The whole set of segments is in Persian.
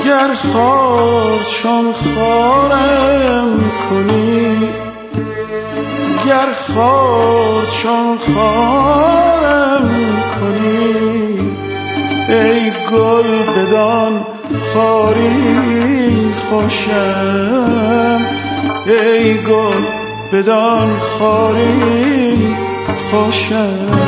گر خار چون خارم کنی، گر خار چون خارم کنی، ای گل بدان خاری خوشم، ای گل بدان خاری خوشم.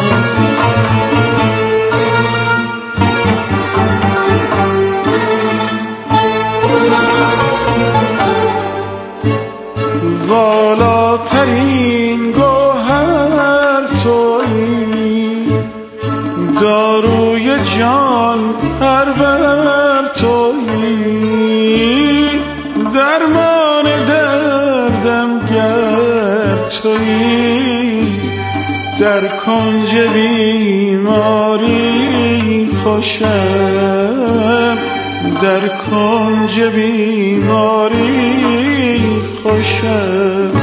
والاترین گوهر تویی، داروی جان پرور تویی، درمان دردم گر تویی، در کنج بیماری خوشم، در کنج بیماری خوشم.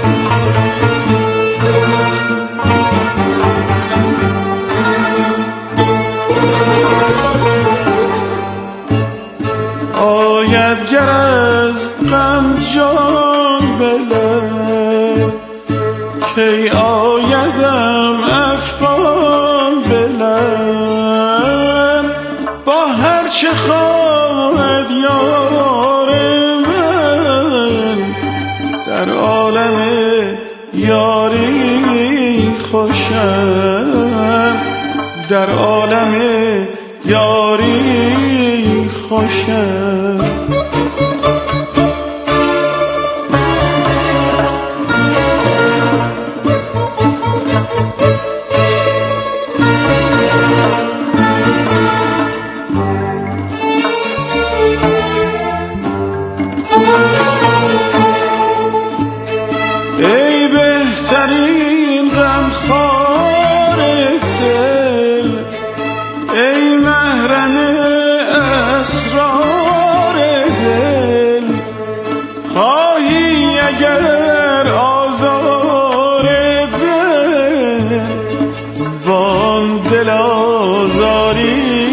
آید گر از غم جان بلب، کی آیدم افغان بلب، با هر چه خواهد یار من، در عالم یاری خوشم، در عالم یاری خوشم. ای بهترین غمخوار دل، ای محرم اسرار دل، خواهی اگر آزار دل، بان دل آزاری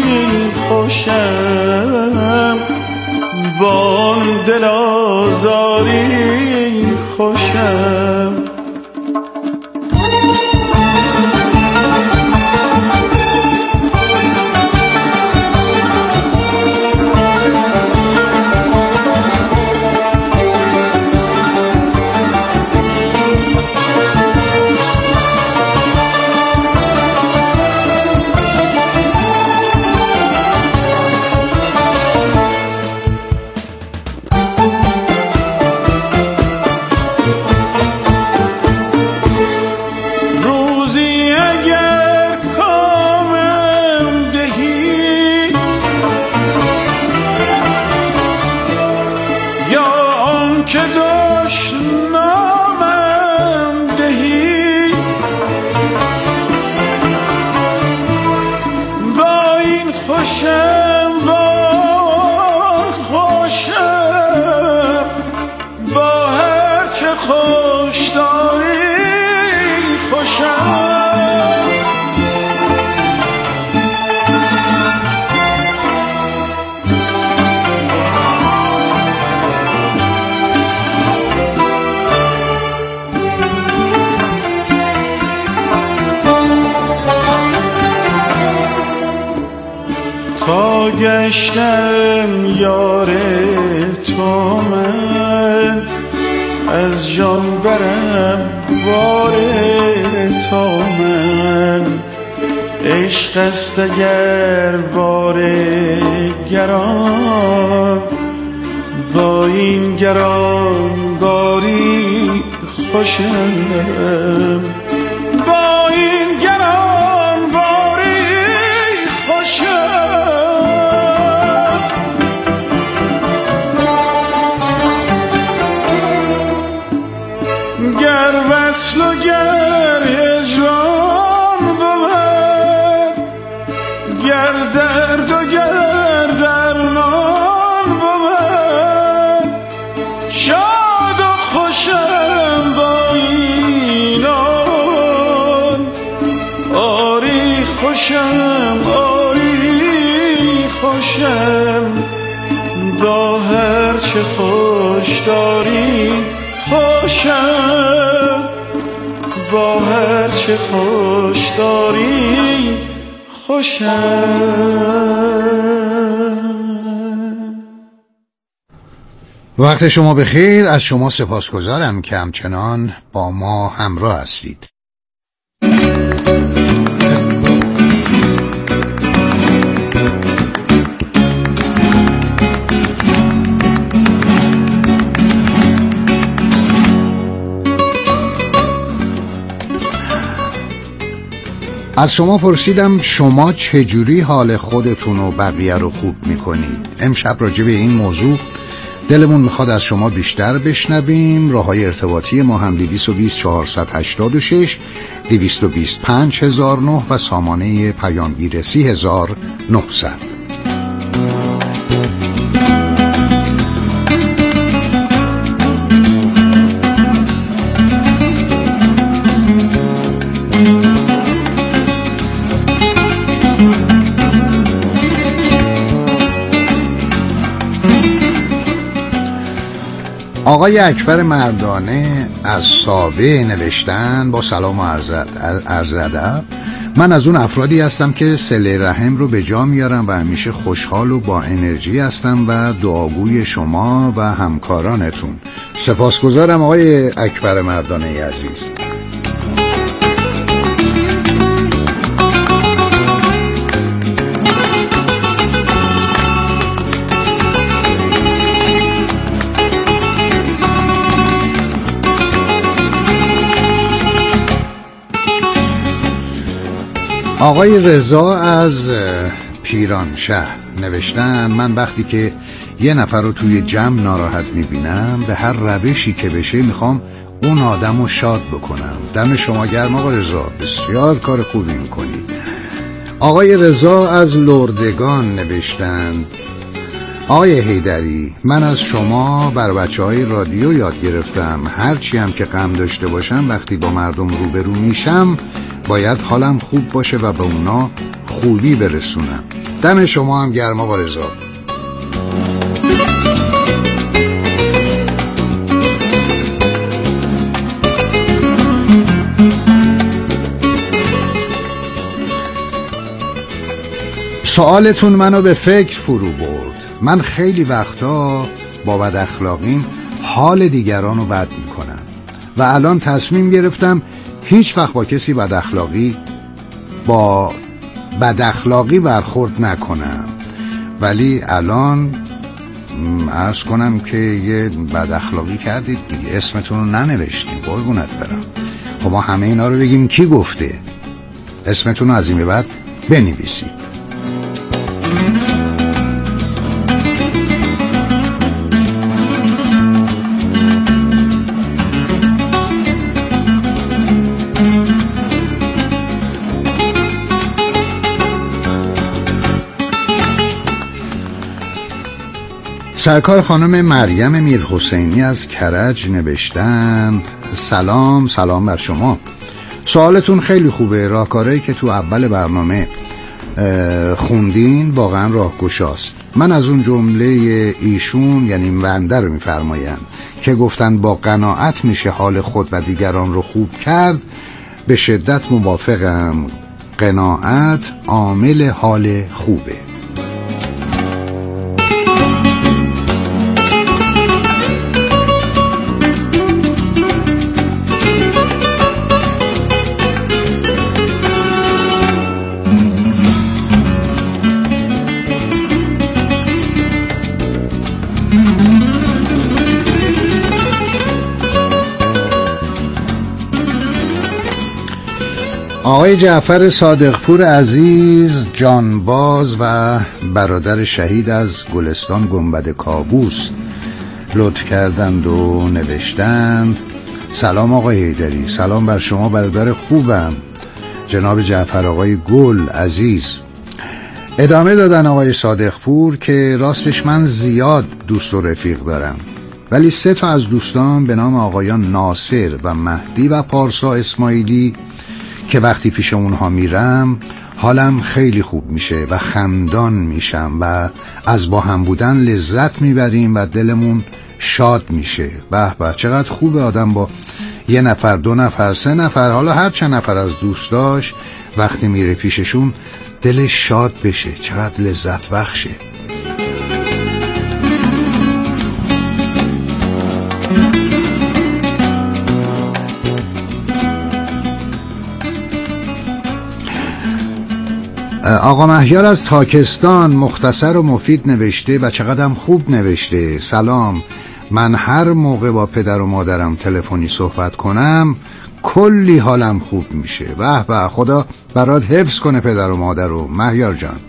خوشم، بان دل آزاری خوشم. که دشنامم دهی، با این خوشم با خوشم، با هر چه خوش داری خوشم. تا گشتم یار تو من، از جان برم بار تو من، عشق است اگر بار گران، با این گرانباری خوشم، با این گرانباری خوشم. گر وصل و گر هجران بود، گر درد و گر درمان بود، شاد و خوشم با اینان، آری خوشم آری خوشم، با هر چه خوش داری خوشم، با هر چه خوش داری خوشم. وقت شما بخیر. از شما سپاسگزارم که همچنان با ما همراه هستید. از شما پرسیدم شما چجوری حال خودتون و بقیه رو خوب میکنید. امشب راجع به این موضوع دلمون میخواد از شما بیشتر بشنویم. راههای ارتباطی ما هم 220 486 225 1009 و سامانه پیامگیر 30900. آقای اکبر مردانه از ساوه نوشتن: با سلام و عرض ادب. من از اون افرادی هستم که صله رحم رو به جا میارم و همیشه خوشحال و با انرژی هستم و دعاگوی شما و همکارانتون. سپاسگزارم آقای اکبر مردانه عزیز. آقای رضا از پیرانشهر نوشتن: من وقتی که یه نفر رو توی جمع ناراحت میبینم به هر روشی که بشه میخوام اون آدم رو شاد بکنم. دم شما گرم آقا رضا، بسیار کار خوبی میکنی. آقای رضا از لردگان نوشتن: آقای حیدری، من از شما بر بچه‌های رادیو یاد گرفتم هرچی هم که غم داشته باشم وقتی با مردم روبرو میشم باید حالم خوب باشه و به اونا خوبی برسونم. دم شما هم گرم آقا رضا. سوالتون منو به فکر فرو برد. من خیلی وقتا با بد اخلاقیم حال دیگران رو بد میکنم و الان تصمیم گرفتم هیچ وقت با کسی بد اخلاقی برخورد نکنم. ولی الان عرض کنم که یه بد اخلاقی کردید دیگه، اسمتون رو ننوشتیم. قربونت برم. خب ما همه اینا رو بگیم کی گفته؟ اسمتون رو از این به بعد بنویسید. سرکار خانم مریم میرحسینی از کرج نوشتن: سلام بر شما. سوالتون خیلی خوبه. راهکارهایی که تو اول برنامه خوندین واقعا راهگشاست. من از اون جمله ایشون یعنی بنده رو میفرمایند که گفتن با قناعت میشه حال خود و دیگران رو خوب کرد به شدت موافقم. قناعت عامل حال خوبه. آقای جعفر صادقپور عزیز جانباز و برادر شهید از گلستان گنبد کاووس لطف کردند و نوشتند: سلام آقای حیدری. سلام بر شما برادر خوبم جناب جعفر آقای گل عزیز. ادامه دادن آقای صادقپور که راستش من زیاد دوست و رفیق دارم ولی 3 تا از دوستان به نام آقایان ناصر و مهدی و پارسا اسماعیلی که وقتی پیش اونها میرم حالم خیلی خوب میشه و خندان میشم و از با هم بودن لذت میبریم و دلمون شاد میشه. به به، چقدر خوبه آدم با یه نفر، دو نفر، سه نفر، حالا هر چند نفر از دوستاش وقتی میره پیششون دلش شاد بشه. چقدر لذت بخشه. آقا مهیار از تاکستان مختصر و مفید نوشته و چقدرم خوب نوشته. سلام، من هر موقع با پدر و مادرم تلفنی صحبت کنم کلی حالم خوب میشه. به به، خدا برات حفظ کنه پدر و مادر رو مهیار جان.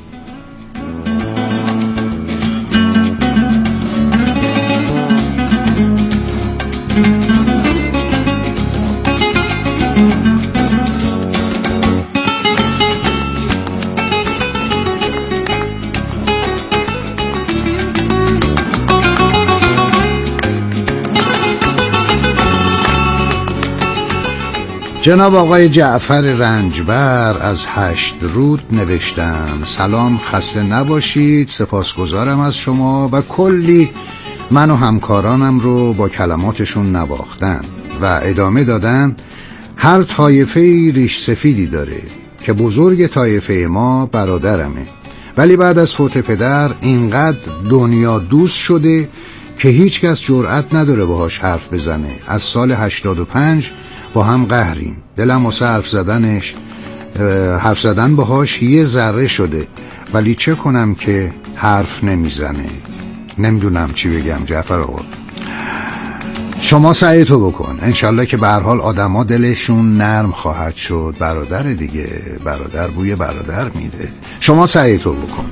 جناب آقای جعفر رنجبر از 8 رود نوشتن سلام، خسته نباشید، سپاسگزارم از شما. و کلی من و همکارانم رو با کلماتشون نواختن و ادامه دادن هر طایفه ریش سفیدی داره که بزرگ طایفه ما برادرمه، ولی بعد از فوت پدر اینقدر دنیا دوست شده که هیچ کس جرأت نداره باهاش حرف بزنه. از سال 85 با هم قهریم. دلم واسه حرف زدن باهاش یه ذره شده، ولی چه کنم که حرف نمیزنه. نمیدونم چی بگم جعفر آقا. شما سعی تو بکن، انشالله که به هر حال آدما دلشون نرم خواهد شد. برادر دیگه، برادر بوی برادر میده. شما سعی تو بکن.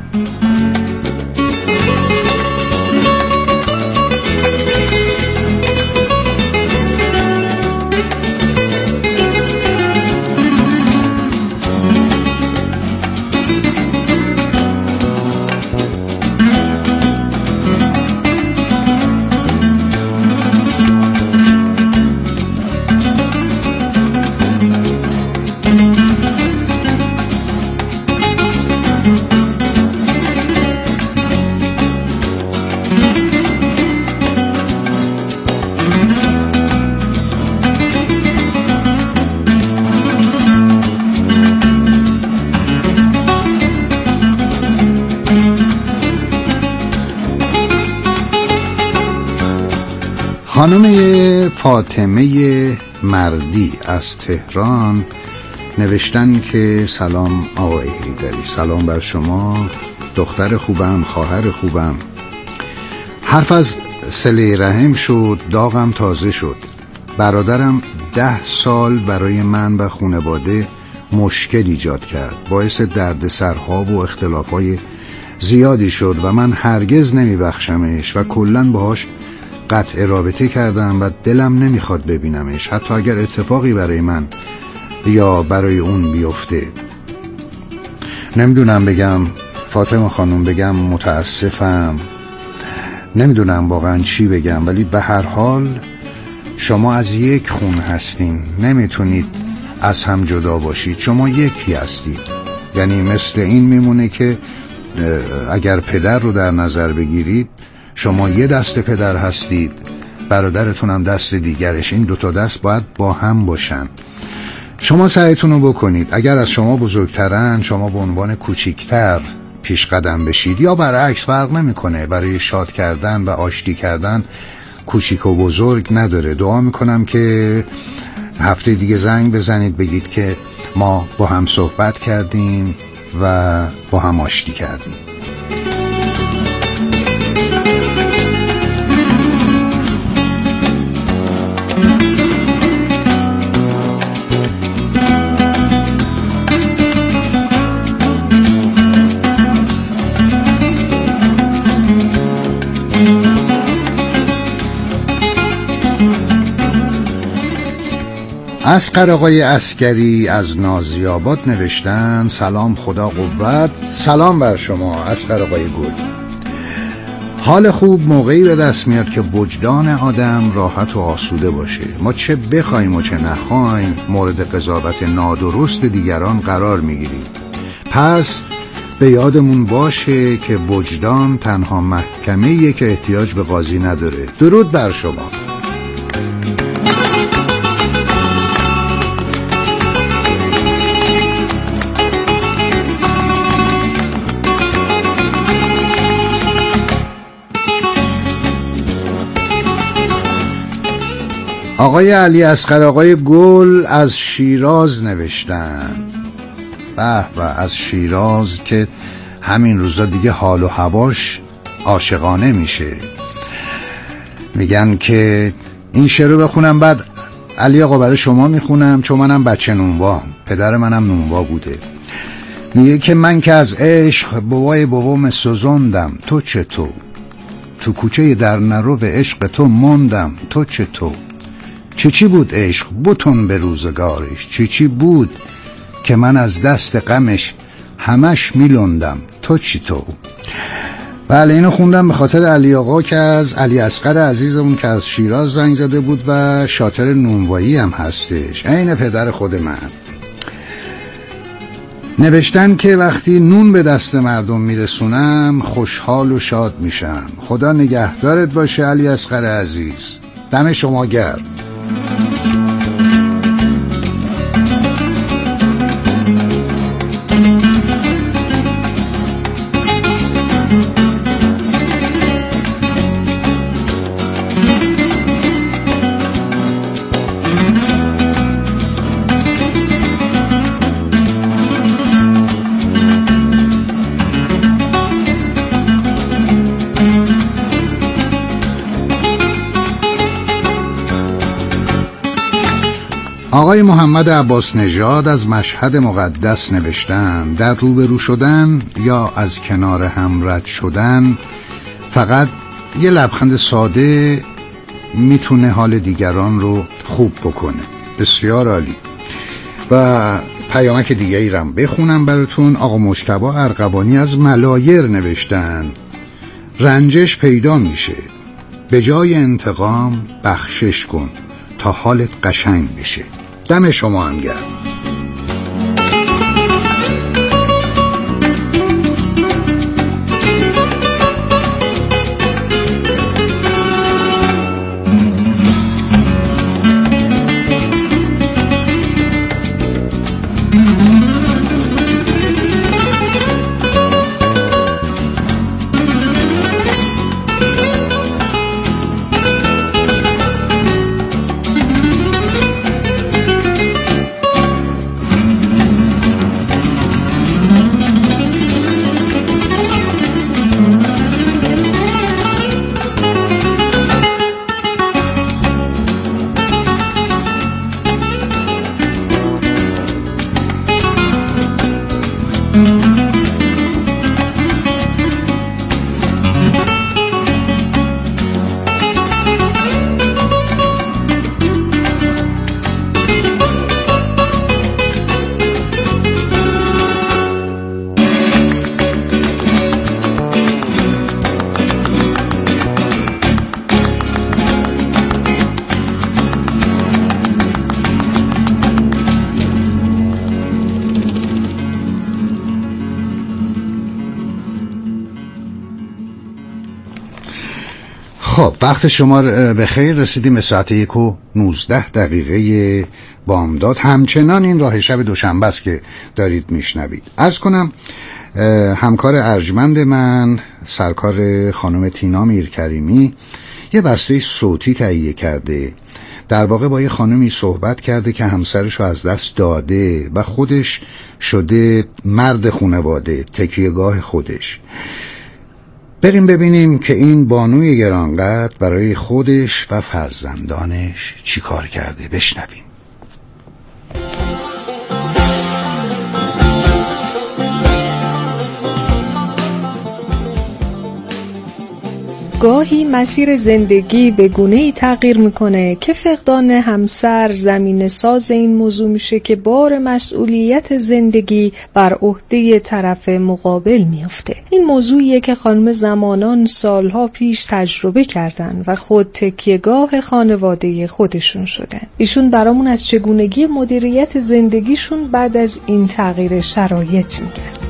خانم فاطمه مردی از تهران نوشتن که سلام آقای حیدری، سلام بر شما، دختر خوبم، خواهر خوبم. حرف از صله رحم شد، داغم تازه شد. برادرم 10 سال برای من و خانواده مشکل ایجاد کرد، باعث دردسرها و اختلافای زیادی شد و من هرگز نمیبخشمش و کلاً باهاش قطع رابطه کردم و دلم نمیخواد ببینمش، حتی اگر اتفاقی برای من یا برای اون بیفته. نمیدونم بگم فاطمه خانم، بگم متاسفم، نمیدونم واقعا چی بگم، ولی به هر حال شما از یک خون هستین، نمیتونید از هم جدا باشید، شما یکی هستید. یعنی مثل این میمونه که اگر پدر رو در نظر بگیرید، شما یه دست پدر هستید، برادرتون هم دست دیگرش، این 2 دست باید با هم باشن. شما سعیتون رو بکنید، اگر از شما بزرگترن شما به عنوان کوچیکتر پیش قدم بشید، یا برعکس، فرق نمیکنه. برای شاد کردن و آشتی کردن کوچیک و بزرگ نداره. دعا میکنم که هفته دیگه زنگ بزنید بگید که ما با هم صحبت کردیم و با هم آشتی کردیم. اسقر آقای عسکری از نازیاباد نوشتن سلام، خدا قوت. سلام بر شما اسقر آقای گل. حال خوب موقعی به دست میاد که وجدان آدم راحت و آسوده باشه. ما چه بخوایم و چه نخوایم مورد قضاوت نادرست دیگران قرار میگیریم. پس به یادمون باشه که وجدان تنها محکمه‌ایه که احتیاج به قاضی نداره. درود بر شما. آقای علی اصغر آقای گل از شیراز نوشتن. به از شیراز که همین روزا دیگه حال و هواش عاشقانه میشه. میگن که این شعر رو بخونم، بعد علی آقا برای شما میخونم چون منم بچه نونوام، پدر منم نونوا بوده. میگه که من که از عشق بابام سوزوندم، تو چطور؟ تو کوچه در نرو به عشق تو موندم، تو چطور؟ چی بود عشق بوتون به روزگارش، چی بود که من از دست غمش همش میلوندم، تو چی تو؟ بله اینو خوندم به خاطر علی آقا که از علی اصغر عزیزمون که از شیراز زنگ زده بود و شاطر نونوایی هم هستش، عین پدر خود من. نوشتن که وقتی نون به دست مردم میرسونم خوشحال و شاد میشم. خدا نگهدارت باشه علی اصغر عزیز، دم شما گرم. آقای محمد عباس نژاد از مشهد مقدس نوشتن در روبرو شدن یا از کنار هم رد شدن فقط یه لبخند ساده میتونه حال دیگران رو خوب بکنه. بسیار عالی. و پیامک دیگه ای رم بخونم براتون. آقا مجتبی ارغوانی از ملایر نوشتن رنجش پیدا میشه، به جای انتقام بخشش کن تا حالت قشنگ بشه. دم شما هم گرم. خب وقت شما به خیر، رسیدیم به ساعت 1:19 بامداد. همچنان این راه شب دوشنبه است که دارید میشنوید. عرض کنم همکار ارجمند من سرکار خانم تینا میرکریمی یه بسته صوتی تهیه کرده. در واقع با یه خانمی صحبت کرده که همسرشو از دست داده و خودش شده مرد خانواده، تکیهگاه خودش. بریم ببینیم که این بانوی گرانقدر برای خودش و فرزندانش چی کار کرده. بشنویم. گاهی مسیر زندگی به گونه‌ای تغییر میکنه که فقدان همسر زمینه ساز این موضوع میشه که بار مسئولیت زندگی بر عهده طرف مقابل میفته. این موضوعیه که خانم زمانان سالها پیش تجربه کردن و خود تکیهگاه خانواده خودشون شدن. ایشون برامون از چگونگی مدیریت زندگیشون بعد از این تغییر شرایط میگن.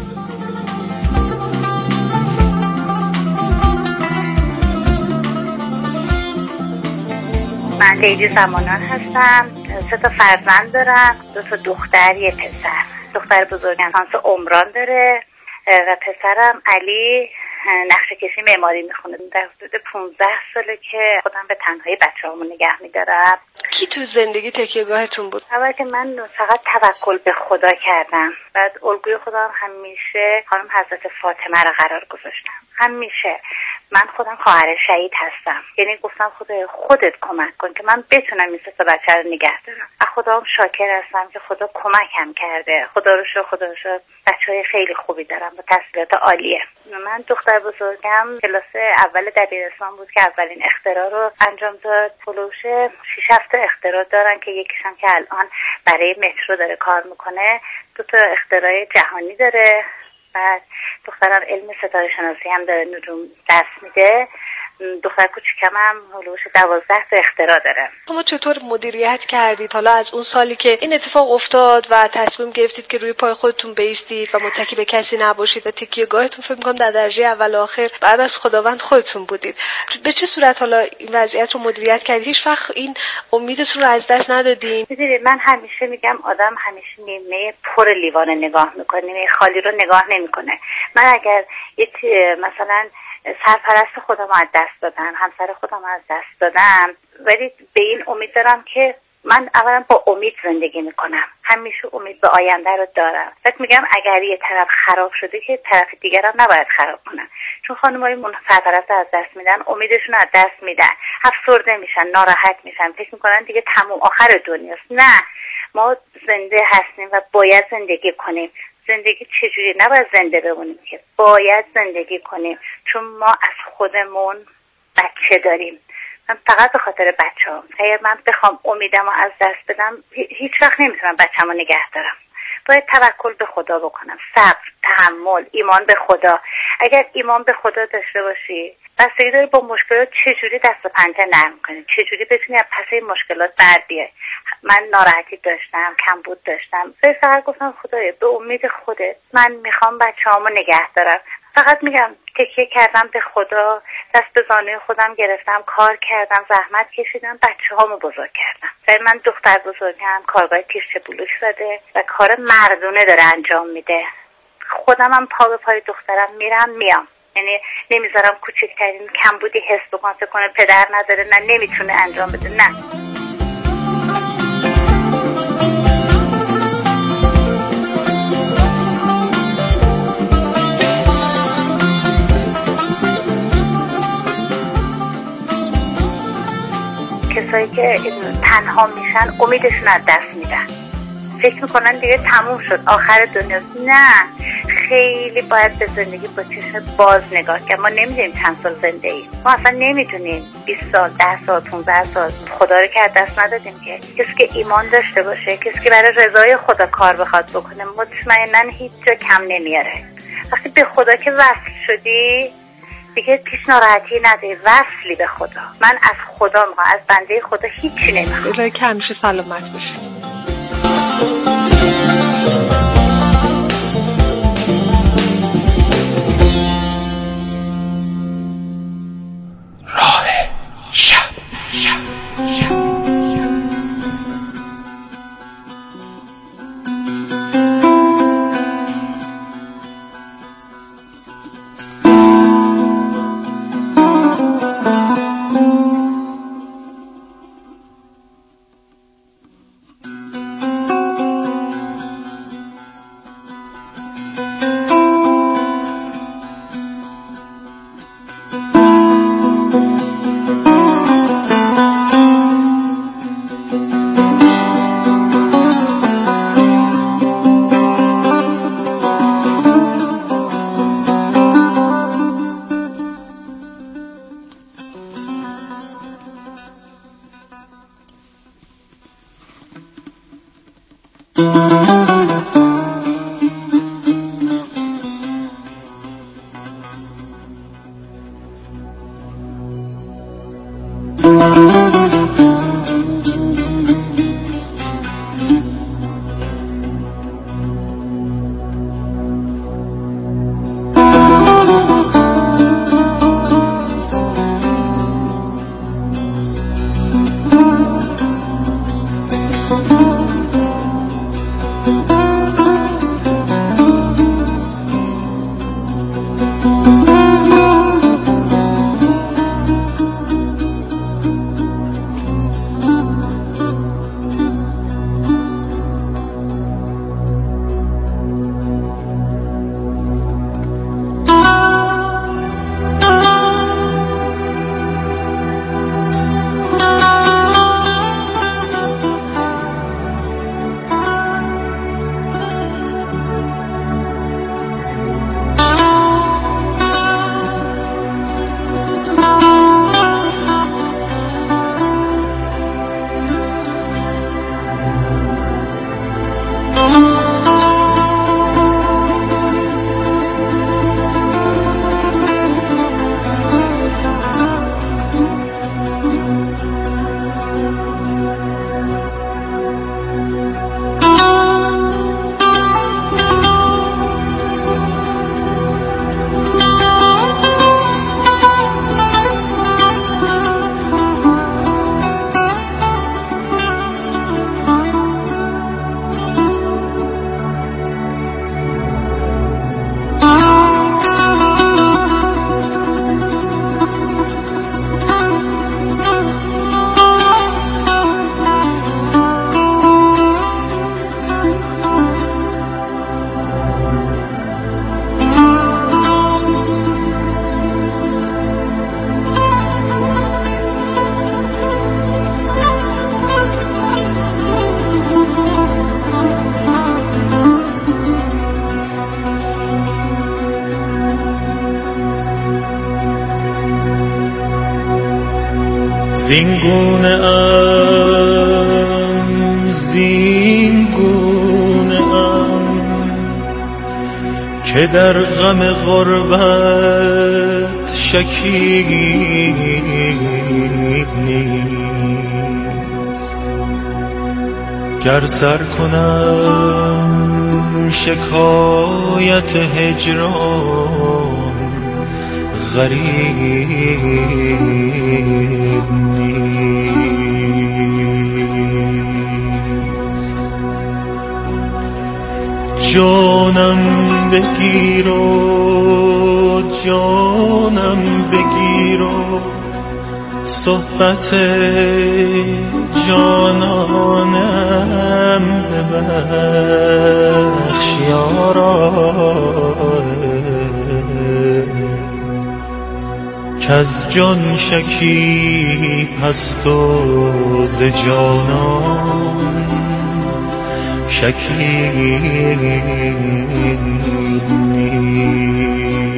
من لیلی زمانان هستم. 3 تا فرزند دارم، 2 تا دختر، 1 پسر. دختر بزرگم لیسانس عمران داره و پسرم علی نقشه کشی معماری میخونه. در حدود 15 ساله که خودم به تنهایی بچه‌هامو نگه میدارم. کی تو زندگی تکیه‌گاهتون بود؟ اول که من فقط توکل به خدا کردم. بعد الگوی خودم همیشه خانم حضرت فاطمه رو قرار گذاشتم. همیشه من خودم خواهر شهید هستم، یعنی گفتم خودت کمک کن که من بتونم این 3 تا بچه رو نگه دارم. از خدام شاکر هستم که خدا کمکم کرده. خدا رو شکر بچهای خیلی خوبی دارم با تحصیلات عالیه. من دختر بزرگم کلاس اول دبیرستان بود که اولین اختراع رو انجام داد. فلوش 6-7 تا اختراع دارن که یکیشم که الان برای مترو داره کار میکنه. 2 تا اختراع جهانی داره. بعد دخترم علم ستاره شناسی هم داره، نجوم درس میده. دختر کوچیکم هم هلوش 12 تا اختراع داره. شما چطور مدیریت کردید حالا از اون سالی که این اتفاق افتاد و تصمیم گرفتید که روی پای خودتون بایستید و متکی به کسی نباشید و تکیه‌گاهتون فکر می‌کنم در درجه اول و آخر بعد از خداوند خودتون بودید؟ به چه صورت حالا این وضعیت رو مدیریت کردید؟ هیچ وقت این امیدتون رو از دست ندادین؟ می‌دونید من همیشه میگم آدم همیشه نیمه پر لیوان نگاه می‌کنه، نیمه خالی رو نگاه نمی‌کنه. من اگر مثلا سرپرست خودم از دست دادم، همسر خودم از دست دادم، ولی به این امید دارم که من اولا با امید زندگی میکنم. همیشه امید به آینده رو دارم. فکر میگم اگر یه طرف خراب شده که طرف دیگر هم نباید خراب کنن. چون خانم‌های سرپرست از دست میدن، امیدشون از دست میدن، افسرده میشن، ناراحت میشن، فکر میکنن دیگه تموم آخر دنیاست. نه، ما زنده هستیم و باید زندگی کنیم. زندگی چجوری؟ نباید زنده بمونیم که باید زندگی کنیم، چون ما از خودمون بچه داریم. من فقط به خاطر بچه‌ام، اگر من بخوام امیدمو از دست بدم هیچ وقت نمیتونم بچه‌مو نگه دارم. باید توکل به خدا بکنم، صبر، تحمل، ایمان به خدا. اگر ایمان به خدا داشته باشی، بستگی داره با مشکلات چجوری دست و پنجه نرم کنی، چجوری بتونی از پس این مشکلات بر بیای. من ناراحتی داشتم، کمبود داشتم، فقط گفتم خدایا به امید خودت من میخوام بچه‌هامو نگه دارم. فقط میگم تکیه کردم به خدا، دست به زانوی خودم گرفتم، کار کردم، زحمت کشیدم، بچه‌هامو بزرگ کردم. من دختر بزرگم کارگاه تیشه بلوک زده و کار مردونه داره انجام میده. خودم هم پا به پای دخترم میرم میام، یعنی نمیذارم کوچکترین کمبودی حس بکنه، فکر کنه پدر نداره، نه نمیتونه انجام بده. نه، کسایی که تنها میشن امیدشون از دست میدن، فکر میکنن دیگه تموم شد، آخر دنیاست. نه، خیلی باید به زندگی با چشم باز نگاه کرد. ما نمیدونیم چند سال زنده ایم، ما اصلا نمیدونیم 20 سال، 10 سال، 15 سال. خدا رو که از دست ندادیم که. کسی که ایمان داشته باشه، کسی که برای رضای خدا کار بخواد بکنه، مطمئناً هیچ جا کم نمیاره. وقتی به خدا که وصل شدی دیگه پیش ناراحتی نداری، وصلی به خدا. من از خدا میخوام، از بنده خدا هیچی نمیخوام. بذاری که همیشه سلامت باشی. راه شب. زینگونه‌ام که در غم غربت شکیب نیست. گر سر کنم شکایت هجران غریب نیست. جانم بگیر و جانم بگیر و صحبت جانانم ببخش یارا، کز جان شکیب هست و ز جانان شکیب نیست.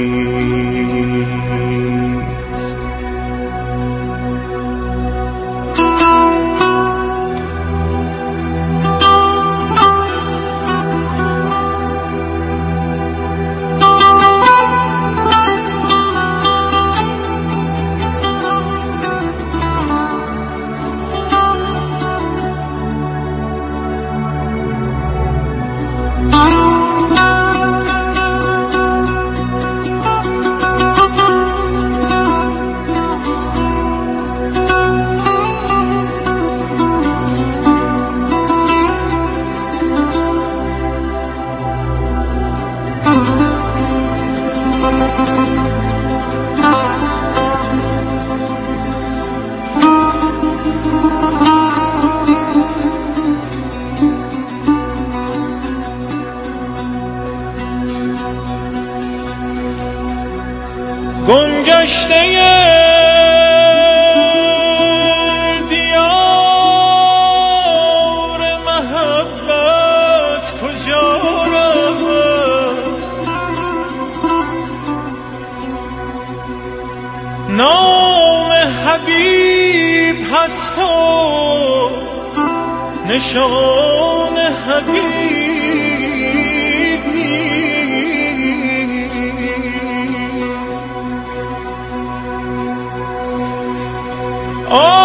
گمگشته دیار محبت کجا رود؟ نام حبیب هست و نشان حبیب نیست.